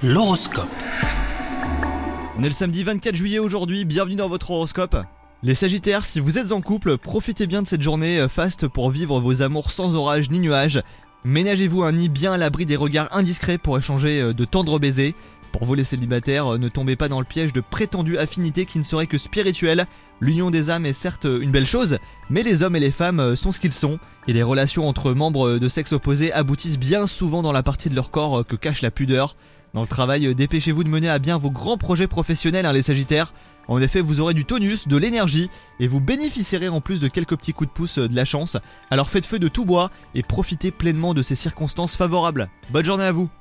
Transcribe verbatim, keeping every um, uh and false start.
L'horoscope. On est le samedi vingt-quatre juillet aujourd'hui, bienvenue dans votre horoscope. Les Sagittaires, si vous êtes en couple, profitez bien de cette journée faste pour vivre vos amours sans orage ni nuages. Ménagez-vous un nid bien à l'abri des regards indiscrets pour échanger de tendres baisers. Pour vous les célibataires, ne tombez pas dans le piège de prétendues affinités qui ne seraient que spirituelles. L'union des âmes est certes une belle chose, mais les hommes et les femmes sont ce qu'ils sont, et les relations entre membres de sexe opposé aboutissent bien souvent dans la partie de leur corps que cache la pudeur. Dans le travail, dépêchez-vous de mener à bien vos grands projets professionnels, hein, les Sagittaires. En effet, vous aurez du tonus, de l'énergie, et vous bénéficierez en plus de quelques petits coups de pouce de la chance. Alors faites feu de tout bois et profitez pleinement de ces circonstances favorables. Bonne journée à vous!